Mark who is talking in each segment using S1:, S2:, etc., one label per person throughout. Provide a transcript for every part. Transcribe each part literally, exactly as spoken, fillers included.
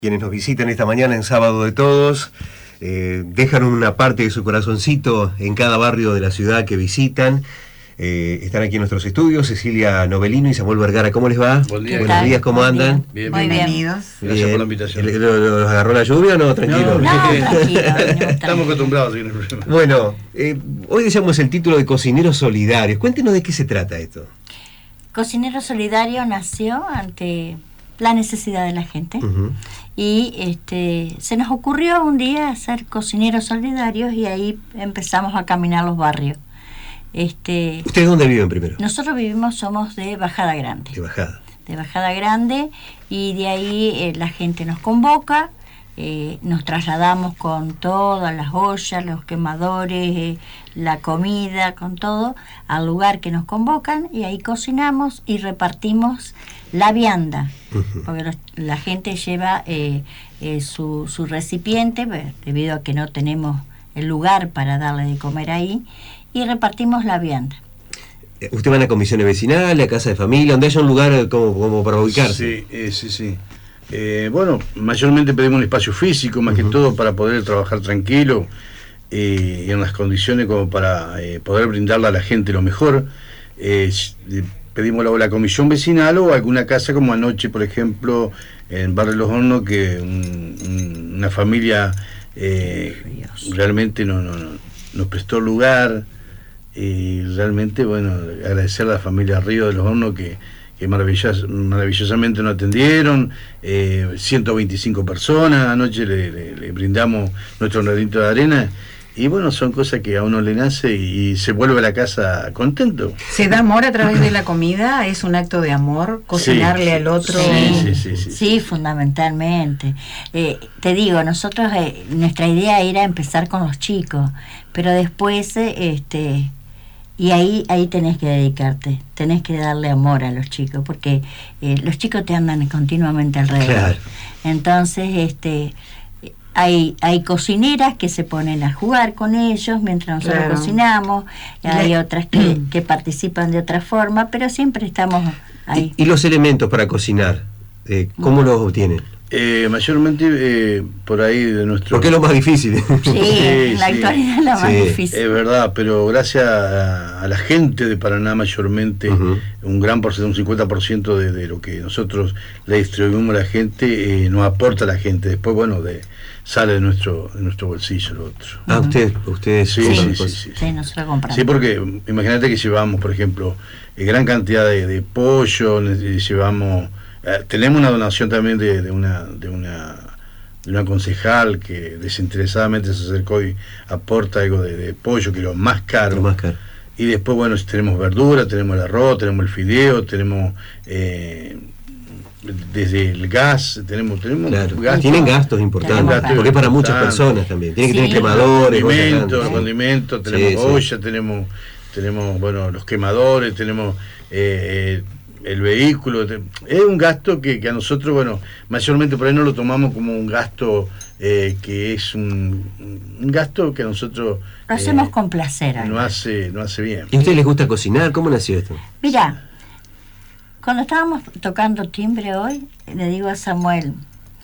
S1: Quienes nos visitan esta mañana en Sábado de Todos, eh, dejan una parte de su corazoncito en cada barrio de la ciudad que visitan. Eh, están aquí en nuestros estudios Cecilia Novelino y Samuel Vergara. ¿Cómo les va?
S2: Buen día.
S1: Buenos días, ¿cómo
S2: Buen
S1: andan?
S2: Bien,
S3: Muy
S2: bienvenidos.
S3: bien.
S2: Gracias por la invitación.
S1: ¿Los agarró la lluvia o no? Tranquilo.
S2: No,
S3: No, tranquilo.
S2: Estamos acostumbrados, sin problema.
S1: Bueno, eh, hoy decíamos el título de Cocineros Solidarios. Cuéntenos de qué se trata esto.
S3: Cocinero Solidario nació ante la necesidad de la gente.
S1: Uh-huh.
S3: Y este se nos ocurrió un día hacer cocineros solidarios y ahí empezamos a caminar los barrios. Este,
S1: ¿Ustedes dónde viven primero?
S3: nosotros vivimos, somos de Bajada Grande.
S1: De Bajada.
S3: De Bajada Grande, y de ahí eh, la gente nos convoca, eh, nos trasladamos con todas las ollas, los quemadores, eh, la comida, con todo, al lugar que nos convocan, y ahí cocinamos y repartimos la vianda, uh-huh. porque los, la gente lleva eh, eh, su, su recipiente, pues, debido a que no tenemos el lugar para darle de comer ahí, y repartimos la vianda.
S1: ¿Usted va a la comisiones vecinales, a casa de familia, donde haya un lugar como, como para ubicarse?
S2: Sí, eh, sí, sí. Eh, bueno, mayormente pedimos un espacio físico, más uh-huh. que todo para poder trabajar tranquilo eh, y en las condiciones como para eh, poder brindarle a la gente lo mejor. Eh, pedimos la, la comisión vecinal o alguna casa, como anoche, por ejemplo, en Barrio Los Hornos, que un, un, una familia eh, realmente no, no, no, nos prestó lugar. Y realmente, bueno, agradecer a la familia Río de los Hornos que, que maravillos, maravillosamente nos atendieron, eh, ciento veinticinco personas, anoche le, le, le brindamos nuestro granito de arena, y bueno, son cosas que a uno le nace y, y se vuelve a la casa contento.
S4: ¿Se da amor a través de la comida? ¿Es un acto de amor cocinarle
S2: sí,
S4: al otro?
S3: Sí,
S2: sí, sí, sí, sí.
S3: Sí, fundamentalmente. Eh, te digo, nosotros, eh, nuestra idea era empezar con los chicos, pero después, eh, este... Y ahí ahí tenés que dedicarte, tenés que darle amor a los chicos, porque eh, los chicos te andan continuamente alrededor.
S1: Claro.
S3: Entonces, este, hay hay cocineras que se ponen a jugar con ellos mientras nosotros
S4: Claro.
S3: cocinamos, hay
S4: Le-
S3: otras que, que participan de otra forma, pero siempre estamos ahí.
S1: ¿Y, y los elementos para cocinar? Eh, ¿Cómo los obtienen?
S2: Eh, mayormente eh, por ahí de nuestro...
S1: Porque es lo más difícil.
S3: Sí,
S2: Sí,
S3: en la
S2: sí.
S3: actualidad es lo más
S1: Sí.
S3: difícil.
S2: Es verdad, pero gracias a, a la gente de Paraná mayormente,
S1: Uh-huh.
S2: un gran porcentaje, un cincuenta por ciento de, de lo que nosotros le distribuimos a la gente, eh, nos aporta la gente. Después, bueno, de, sale de nuestro de nuestro bolsillo lo otro.
S1: Ah, ustedes ustedes
S2: Sí,
S1: compran
S2: sí, sí,
S1: cosas.
S2: sí.
S3: Sí, nosotros compramos.
S2: Sí, porque imagínate que llevamos, por ejemplo, eh, gran cantidad de, de pollo, ne- llevamos... Eh, tenemos una donación también de, de una de una de una concejal que desinteresadamente se acercó y aporta algo de, de pollo, que es lo más caro.
S1: Lo más caro.
S2: Y después, bueno, tenemos verdura, tenemos el arroz, tenemos el fideo, tenemos eh, desde el gas, tenemos, tenemos
S1: Claro.
S2: gastos.
S1: Tienen gastos importantes,
S3: Tenemos gastos
S1: porque es para muchas
S2: importantes.
S1: personas también. Tienen que
S3: Sí.
S1: tener quemadores, ollas
S2: Condimentos,
S1: grandes.
S2: condimentos,
S1: Sí,
S2: tenemos
S1: sí.
S2: olla, tenemos, tenemos, bueno, los quemadores, tenemos eh, el vehículo. te- Es un gasto que, que a nosotros, bueno, mayormente por ahí no lo tomamos como un gasto eh, que es un, un gasto que a nosotros
S3: Lo hacemos
S2: eh,
S3: con placer.
S2: no
S3: Álvaro.
S2: hace, no hace bien.
S1: ¿Y a ustedes les gusta cocinar? ¿Cómo nació esto?
S3: Mira, cuando estábamos tocando timbre hoy, le digo a Samuel,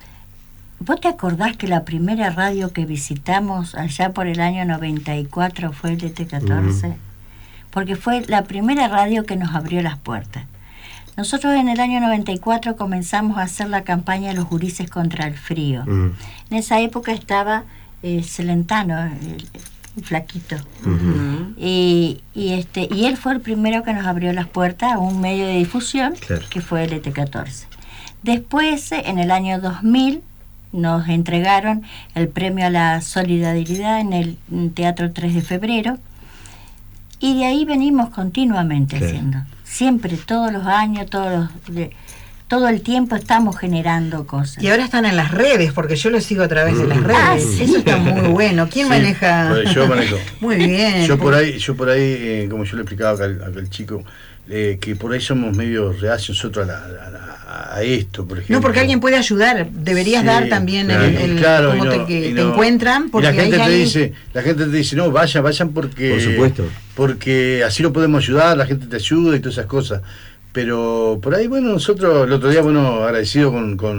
S3: ¿vos te acordás que la primera radio que visitamos allá por el año noventa y cuatro fue el de T catorce?
S1: Ujú.
S3: Porque fue la primera radio que nos abrió las puertas. Nosotros en el año noventa y cuatro comenzamos a hacer la campaña Los Gurises contra el Frío.
S1: Mm.
S3: En esa época estaba eh, Celentano, el, el flaquito.
S1: Ujú.
S3: Y, y este y él fue el primero que nos abrió las puertas a un medio de difusión,
S1: Claro.
S3: que fue el E T catorce. Después, eh, en el año dos mil, nos entregaron el premio a la solidaridad en el Teatro tres de febrero, y de ahí venimos continuamente
S1: Claro.
S3: haciendo. Siempre, todos los años, todos los, de- todo el tiempo estamos generando cosas.
S4: Y ahora están en las redes, porque yo lo sigo a través de las redes.
S3: Ah, sí.
S4: Eso está muy bueno. ¿Quién
S2: Sí,
S4: maneja?
S2: pues yo manejo.
S4: Muy bien.
S2: Yo por ahí, yo por ahí eh, como yo le explicaba acá al, acá al chico, eh, que por ahí somos medio reacios nosotros a, la- a la- a esto, por ejemplo.
S4: No, porque alguien puede ayudar. Deberías
S2: Sí,
S4: dar también
S2: claro,
S4: el, el-
S2: claro,
S4: cómo
S2: y
S4: te,
S2: no-
S4: que
S2: y
S4: te
S2: no-
S4: encuentran.
S2: y
S4: Porque
S2: la gente
S4: hay
S2: te
S4: alguien-
S2: dice, la gente te dice, no, vayan, vayan porque,
S1: Por supuesto.
S2: porque así lo podemos ayudar, la gente te ayuda y todas esas cosas. Pero por ahí, bueno, nosotros el otro día, bueno, agradecido con, con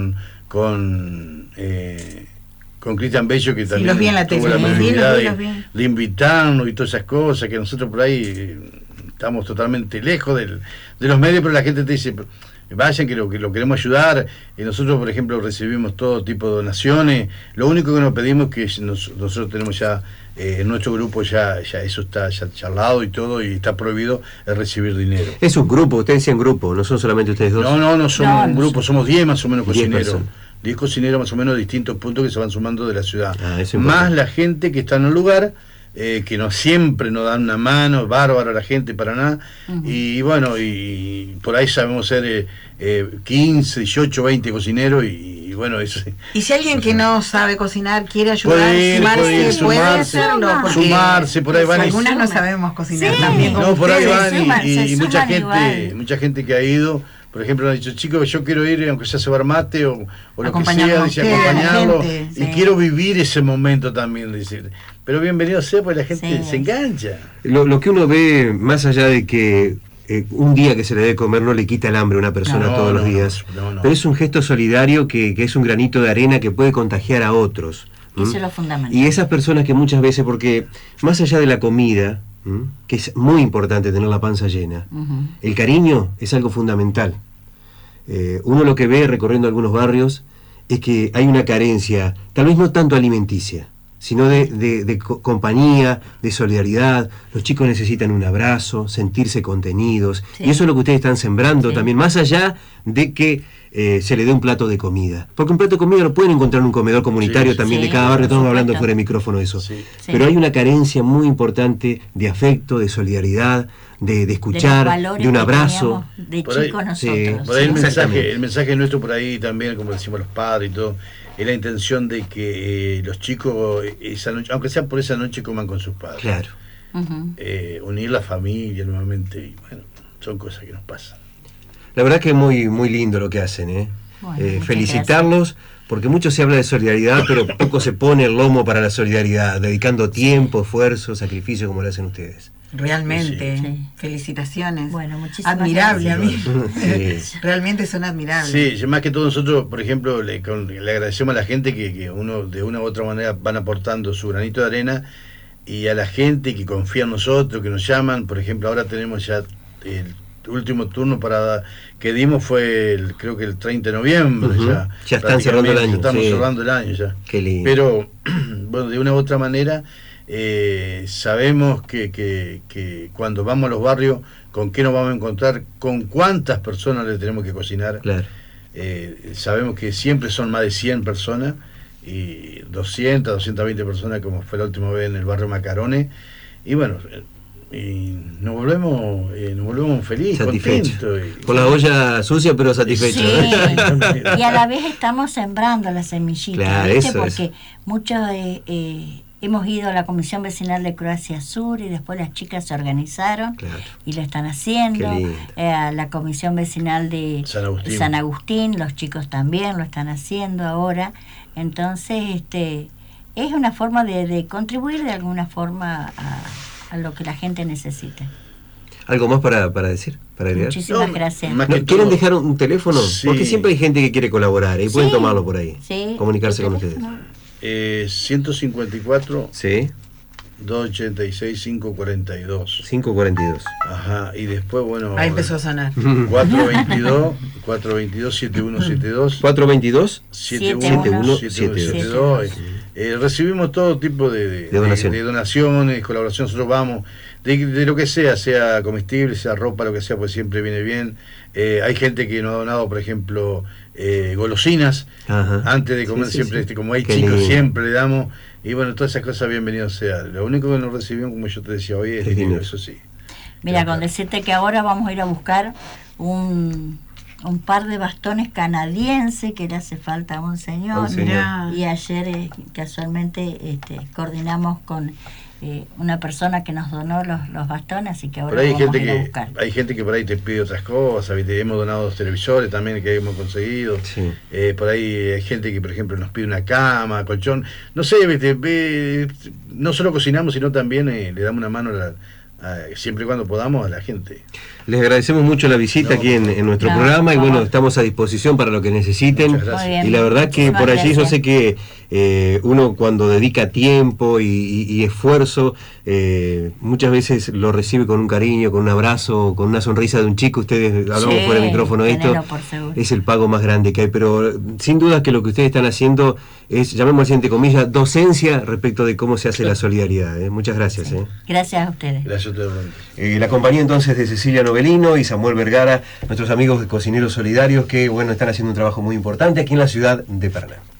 S2: con eh, con Cristian Bello, que también
S4: los vi en la
S2: tuvo
S4: tele,
S2: la
S4: los vi,
S2: posibilidad
S4: los vi,
S2: de,
S4: los vi.
S2: de invitarnos y todas esas cosas, que nosotros por ahí eh, estamos totalmente lejos del, de los medios, pero la gente te dice, vayan que lo, que lo queremos ayudar. Y nosotros, por ejemplo, recibimos todo tipo de donaciones. Lo único que nos pedimos es que nos, nosotros tenemos ya eh, en nuestro grupo ya, ya eso está ya charlado y todo, y está prohibido el recibir dinero.
S1: Es un grupo, ustedes decían grupo, no son solamente ustedes dos.
S2: No, no, no somos
S3: No,
S2: un
S3: no
S2: grupo, somos diez más o menos
S1: diez
S2: cocineros.
S1: personas.
S2: diez cocineros más o menos de distintos puntos que se van sumando de la ciudad.
S1: Ah, eso es
S2: más
S1: importante.
S2: la gente que está en el lugar, eh, que nos siempre nos dan una mano, bárbaro la gente, para nada.
S3: Ujú.
S2: Y bueno, y por ahí sabemos ser eh, eh, quince, dieciocho, veinte cocineros, y, y bueno, eso.
S4: Y si alguien que no sabe cocinar quiere ayudar,
S2: Puede ir,
S4: sumarse,
S2: puede ir,
S4: puede
S2: sumarse,
S4: hacerlo. porque
S2: sumarse, por ahí van y-
S4: algunas no sabemos cocinar
S3: Sí.
S4: también como
S2: No, por ahí
S4: ustedes.
S2: van,
S3: suman,
S2: y,
S3: se
S2: y mucha
S3: suman
S2: gente,
S3: igual.
S2: mucha gente que ha ido, por ejemplo, han dicho, chicos, yo quiero ir, aunque sea a cebar mate o, o lo que
S4: Acompañarlo
S2: sea,
S4: a
S2: dice,
S4: ustedes, a la
S2: acompañarlo,
S4: gente,
S2: y
S3: sí.
S2: quiero vivir ese momento también, decir. Pero bienvenido sea, pues la gente
S3: Sí.
S2: se engancha.
S1: Lo, lo que uno ve, más allá de que eh, un día que se le dé comer no le quita el hambre a una persona
S2: No,
S1: todos
S2: no,
S1: los días,
S2: no, no.
S1: pero es un gesto solidario que, que es un granito de arena que puede contagiar a otros. ¿m?
S3: Eso es lo fundamental.
S1: Y esas personas que muchas veces, porque más allá de la comida, ¿m? que es muy importante tener la panza llena,
S3: Ujú.
S1: el cariño es algo fundamental. Eh, uno lo que ve recorriendo algunos barrios es que hay una carencia, tal vez no tanto alimenticia, sino de, de- de co- compañía, de solidaridad. Los chicos necesitan un abrazo, sentirse contenidos,
S3: Sí.
S1: y eso es lo que ustedes están sembrando
S3: Sí.
S1: también, más allá de que eh, se le dé un plato de comida. Porque un plato de comida lo pueden encontrar en un comedor comunitario
S2: Sí,
S1: también
S3: sí,
S1: de cada barrio,
S3: por
S1: estamos hablando
S3: supuesto.
S1: fuera de micrófono de eso.
S2: Sí.
S3: Sí.
S1: Pero hay una carencia muy importante de afecto, de solidaridad, de, de
S3: De los
S1: escuchar, de,
S3: valores
S1: un
S3: que
S1: abrazo.
S3: teníamos de
S2: Por ahí-
S3: chicos
S1: sí,
S3: nosotros.
S2: Por ahí el
S1: Sí,
S2: mensaje,
S1: exactamente.
S2: el mensaje nuestro por ahí también, como decimos los padres y todo, es la intención de que eh, los chicos, eh, esa noche, aunque sea por esa noche, coman con sus padres.
S1: Claro.
S3: Ujú.
S2: Eh, unir la familia nuevamente, y bueno, son cosas que nos pasan.
S1: La verdad que es muy, muy lindo lo que hacen, ¿eh?
S3: Bueno,
S1: Eh,
S3: muchas
S1: felicitarlos, porque mucho se habla de solidaridad, pero poco se pone el lomo para la solidaridad, dedicando tiempo, esfuerzo, sacrificio, como lo hacen ustedes.
S4: Realmente,
S3: Sí.
S4: felicitaciones.
S3: Bueno, muchísimas
S4: Admirable,
S3: gracias.
S4: a mí.
S1: Sí.
S4: Realmente son admirables.
S2: Sí, más que todo nosotros, por ejemplo, le, con- le agradecemos a la gente que, que uno de una u otra manera van aportando su granito de arena, y a la gente que confía en nosotros, que nos llaman. Por ejemplo, ahora tenemos ya el último turno para que dimos fue el, creo que el treinta de noviembre.
S1: Ujú.
S2: Ya,
S1: Ya están cerrando el
S2: prácticamente
S1: año,
S2: Estamos
S1: sí.
S2: cerrando el año ya.
S1: Qué lindo.
S2: Pero, bueno, de una u otra manera, eh, sabemos que, que, que cuando vamos a los barrios, con qué nos vamos a encontrar, con cuántas personas le tenemos que cocinar.
S1: Claro.
S2: Eh, sabemos que siempre son más de cien personas, y doscientas, doscientas veinte personas, como fue la última vez en el barrio Macarone. Y bueno, eh, y nos volvemos eh, nos volvemos felices,
S1: Satisfecho.
S2: contentos. y-
S1: Con la olla sucia, pero satisfecho.
S3: Sí,
S2: ¿eh?
S3: y a la vez estamos sembrando las semillitas,
S1: Claro,
S3: ¿viste?
S1: eso es.
S3: Porque muchos eh, eh, hemos ido a la Comisión Vecinal de Croacia Sur, y después las chicas se organizaron
S1: Claro.
S3: y lo están haciendo.
S1: Qué lindo.
S3: Eh, a la Comisión Vecinal de
S2: San Agustín.
S3: San Agustín, los chicos también lo están haciendo ahora. Entonces, este es una forma de, de contribuir de alguna forma a, a lo que la gente necesita.
S1: ¿Algo más para, para decir? ¿Para agregar?
S3: Muchísimas
S2: No,
S3: gracias.
S2: más
S1: ¿No,
S2: que
S1: ¿Quieren
S2: todo-
S1: dejar un teléfono?
S2: Sí.
S1: Porque siempre hay gente que quiere colaborar y pueden
S3: Sí,
S1: tomarlo por ahí.
S3: sí,
S1: Comunicarse
S3: el
S1: con ustedes.
S3: teléfono.
S2: Eh, ciento cincuenta y cuatro,
S1: Sí,
S2: doscientos ochenta y seis, quinientos cuarenta y dos.
S1: cinco cuarenta y dos.
S2: Ajá, y después, bueno,
S4: Ahí empezó a sonar.
S2: cuatro veintidós, cuatro veintidós, setenta y uno setenta y dos,
S1: cuatro veintidós.
S2: setenta y
S3: Setenta y
S2: uno
S3: uno
S2: setenta y
S1: setenta y
S2: dos.
S3: dos.
S2: Eh, recibimos todo tipo de, de,
S1: De donación.
S2: de- de donaciones, colaboración. Nosotros vamos, de, de lo que sea, sea comestible, sea ropa, lo que sea, pues siempre viene bien. Eh, hay gente que nos ha donado, por ejemplo, eh, golosinas.
S1: Ajá.
S2: Antes de comer,
S1: Sí, sí,
S2: siempre,
S1: sí.
S2: este, como hay
S1: Qué
S2: chicos,
S1: lindo.
S2: siempre le damos. Y bueno, todas esas cosas, bienvenido sea. Lo único que nos recibimos, como yo te decía hoy, es
S1: Es
S2: dinero,
S1: dinero.
S2: eso sí.
S3: Mira,
S2: Claro.
S3: con decirte que ahora vamos a ir a buscar un, un par de bastones canadienses que le hace falta a un señor.
S1: A un señor.
S4: Mirá.
S3: Y ayer eh, casualmente este, coordinamos con eh, una persona que nos donó los, los bastones, así que ahora
S2: Por ahí hay
S3: vamos
S2: gente
S3: a ir a
S2: que
S3: buscar.
S2: hay gente que por ahí te pide otras cosas, ¿viste? Hemos donado dos televisores también que hemos conseguido.
S1: Sí.
S2: Eh, por ahí hay gente que, por ejemplo, nos pide una cama, colchón. No sé, ¿viste? Ve, no solo cocinamos, sino también eh, le damos una mano a la, a, siempre y cuando podamos, a la gente.
S1: Les agradecemos mucho la visita
S2: No,
S1: aquí en, en nuestro
S3: no,
S1: programa y
S3: por
S1: bueno,
S3: favor.
S1: estamos a disposición para lo que necesiten.
S2: Muchas gracias.
S3: Muy bien.
S1: Y la verdad que
S3: Muchísimas
S1: por allí yo
S3: gracias.
S1: sé que eh, uno cuando dedica tiempo y, y- y esfuerzo, eh, muchas veces lo recibe con un cariño, con un abrazo, con una sonrisa de un chico. Ustedes hablamos
S3: Sí,
S1: fuera de micrófono de esto.
S3: tenelo por seguro.
S1: Es el pago más grande que hay, pero eh, sin duda que lo que ustedes están haciendo es, llamémoslo así entre comillas, docencia respecto de cómo se hace la solidaridad. ¿eh? Muchas gracias. ¿eh?
S3: Gracias a ustedes.
S2: Gracias a ustedes.
S1: Eh, la compañía entonces de Cecilia Novelino y Samuel Vergara, nuestros amigos de Cocineros Solidarios que bueno están haciendo un trabajo muy importante aquí en la ciudad de Paraná.